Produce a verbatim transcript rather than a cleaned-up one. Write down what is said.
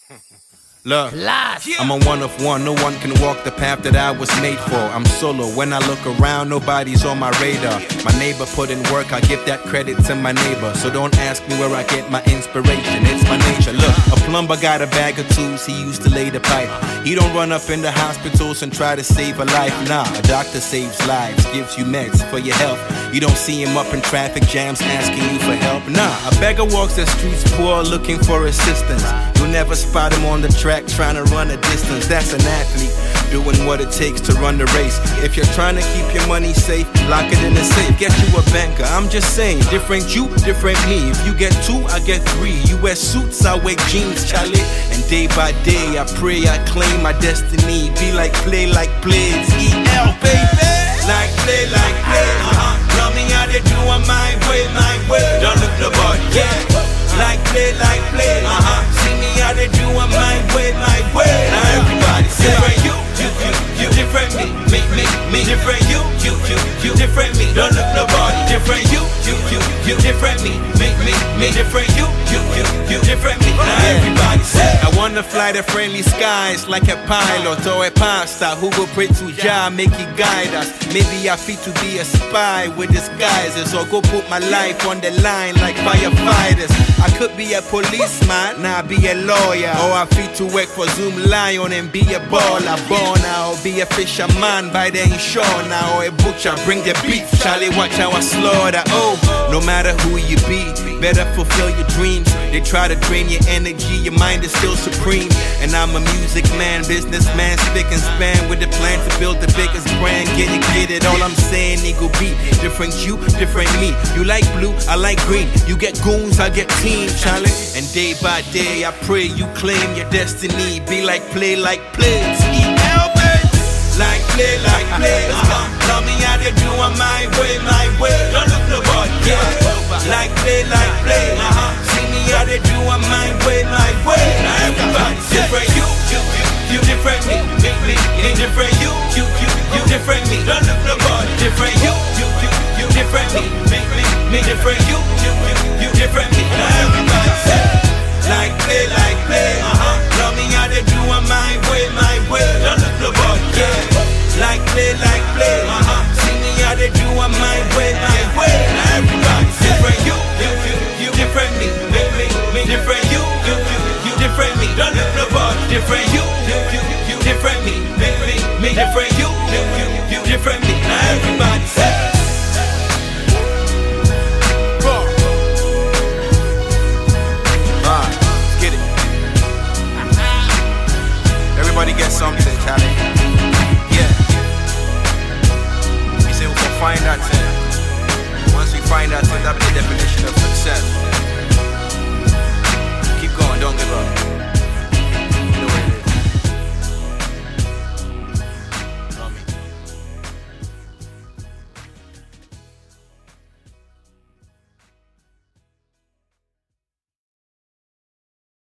Look, I'm a one of one, no one can walk the path that I was made for. I'm solo, when I look around, nobody's on my radar. My neighbor put in work, I give that credit to my neighbor. So don't ask me where I get my inspiration, it's my nature. Look, a plumber got a bag of tools, he used to lay the pipe. He don't run up in the hospitals and try to save a life. Nah, a doctor saves lives, gives you meds for your health. You don't see him up in traffic jams asking you for help. Nah, a beggar walks the streets poor looking for assistance. You'll never spot him on the track trying to run a distance. That's an athlete doing what it takes to run the race. If you're trying to keep your money safe, lock it in the safe. Get you a banker, I'm just saying. Different you, different me. If you get two, I get three. You wear suits, I wear jeans, Charlie. And day by day I pray, I claim my destiny. Be like play like plays, E L baby. Like play like play, uh-huh. Tell me how they do on my way, my way. Don't look nobody, yeah. Like play like play, uh-huh. See me how they do on my way, my way. Now everybody say different you, you, you, you. Different me, me, me, me. Different you, you, you, you. Different me, don't look nobody. Different you, you, you, you. Different me, me, me, me. Different you, you, you, you. Different me, now everybody say I wanna fly the friendly skies like a pilot or a pastor who will pray to Jah, make he guide us. Maybe I fit to be a spy with disguises, or go put my life on the line like firefighters. I could be a policeman, now be a lawyer, or I fit to work for Zoom Lion and be a baller. Born now, be a fisherman by the shore now, or a butcher, bring the beef. Charlie, watch how I slaughter. Oh, no matter who you be, better fulfill your dreams. They try to drain your energy, your mind is still supreme. And I'm a music man, businessman, spick and span with the plan to build the biggest brand. Get it, get it, all I'm saying, nigga, be different you, different me. You like blue, I like green. You get goons, I get team, Charlie. And day by day, I pray you claim your destiny. Be like play like plays, E L baby. Like play like plays, uh-huh. Tell me how they do on my way, my way. Don't look nobody, yeah. Like play like play, uh-huh. See me how they do on my way, my way. Now everybody different you, you, you, you different me, me, me, me. Different you, you, you, you different me. Don't look nobody. Different you, you, you, you different me, me, me, me. Different you, you, you, you different me. Now everybody say like play like play, uh-huh. Tell me how they do on my way, my way. Don't look nobody, yeah. Like play like play, uh-huh. See me how they do on my way, my way. Now everybody different you, you, you, you different me, me, me, me. Different you, you, you, you different me. Don't look nobody. Different you, you, you, you different me, me, me, me. Different you, you, you, you different me. Now everybody say. Everybody get something, Charlie. Yeah. We say we can find that thing. Once we find that thing, that'll be the definition of success.